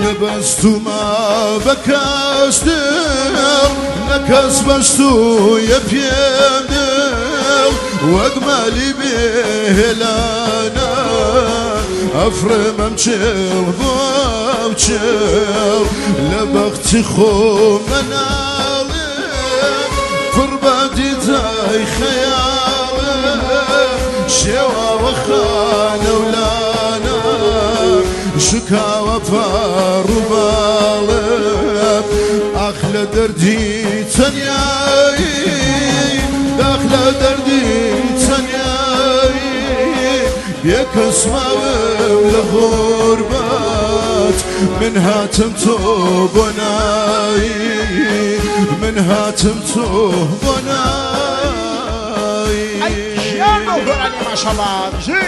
بەستومە بەکەستم نەکەس بەستویە پێم دڵ وەک مالی بێهێلانە ئەفرەمەم چێڵ بۆ ئەو چێڵ لە بەختی خۆم مەناڵم پڕ بە دیدای خەیاڵم شێواوە خانەولانە شکاوە پاڕووباڵم ئاخ لە دەردی تەنیایی داخ لە دەردی تەنیایی بێکەس ماوم لە غوربەت من هاتم تۆ بۆ نایی من هاتم تۆ بۆ نایی ژیان ئەو گۆرانی ماشەڵڵا بژی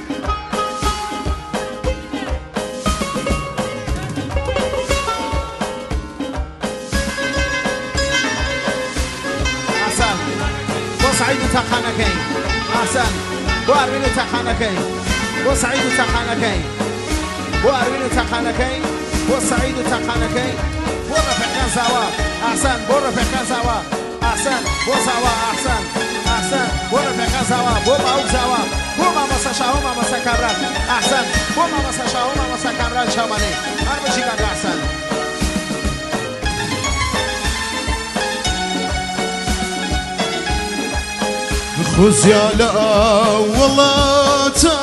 سعيد تخانكين أحسن بو أروين تخانكين بو سعيد تخانكين بو أروين تخانكين بو سعيد تخانكين بو رفع زوا أحسن بو رفع زوا أحسن بو زوا أحسن أحسن بو رفع زوا بو باو زوا بو ما مسشاو ما مسكرات أحسن بو ما مسشاو ما مسكرات شامني أربعة كذا أحسن خزيالة والله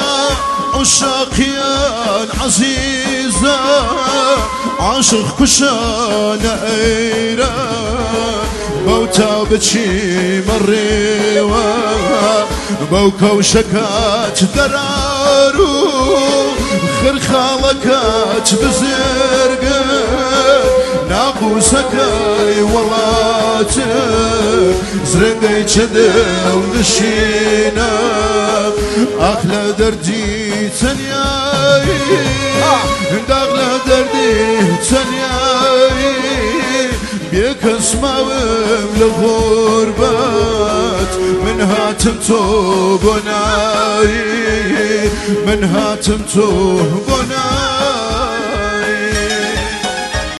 عشاقيان عزيزة عاشق كشان ايرا بوتا بتشي مريوة بوكا وشكات درارو خرخالكات بزرقة ناقوسكاي ولاتي زرقاي چدل نشينا اخلا دردي تنياي داخلا دردي تنياي بيك اسماوم لغربات من هاتم تو بناي من هاتم تو بناي